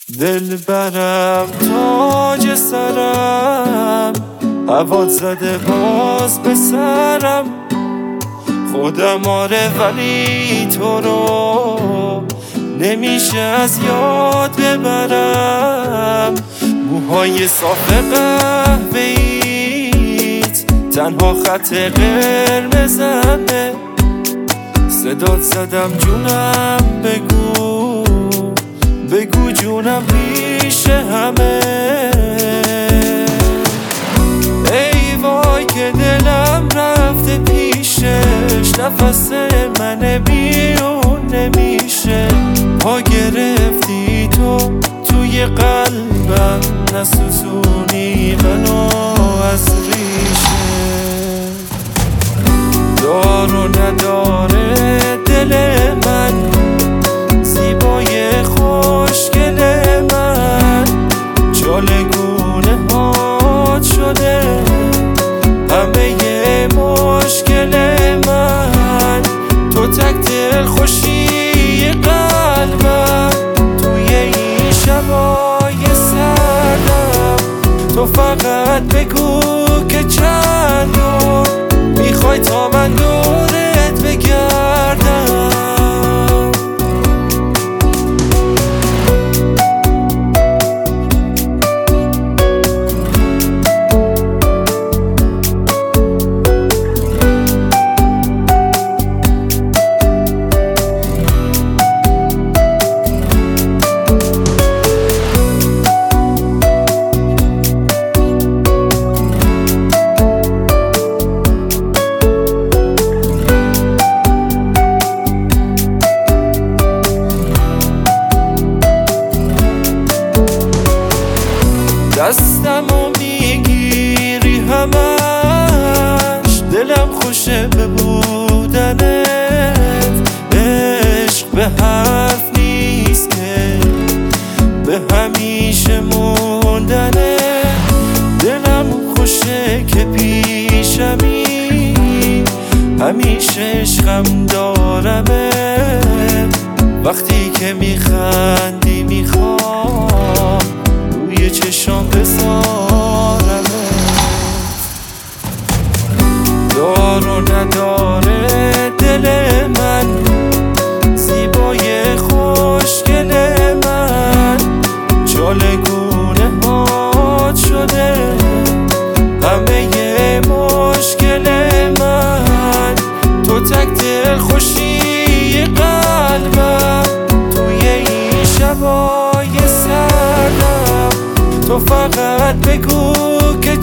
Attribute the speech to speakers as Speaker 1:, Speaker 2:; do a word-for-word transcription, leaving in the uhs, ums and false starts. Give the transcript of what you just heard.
Speaker 1: دل برم تاج سرم، هوات زده باز به سرم. خودم آره ولی تو رو نمیشه از یاد ببرم. موهای صاف قهوه‌ایت تنها خط قرمزمه. صدات زدم جونم، بگو بگو جونم پیش همه. ای وای که دلم رفته پیشش، نفس من بیرون نمیشه. پا گرفتی تو توی قلبم، نسوزونی منو از ریشه. دار و نداره دل من، زیبای خوشگل من. چالگونه هات شده همه مشکل من. تو تک دل خوشی قلبم، توی این شبای سردم. تو فقط بگو که چند دور میخوای تا من دورت بگردم. دستمو میگیری همش، دلم خوشه به بودنت. عشق به حرف نیست که به همیشه موندنه. دلم خوشه که پیشمی، همیشه عشقم دارمه. وقتی که میخندی میخوام روی چشام بذارمت. دار و نداره دل من، زیبای خوشگل من. چالگونه هات شده همه مشکل من. تو تک دل خوشی قلبم، توی این شبای سردم. تو فقط بگو که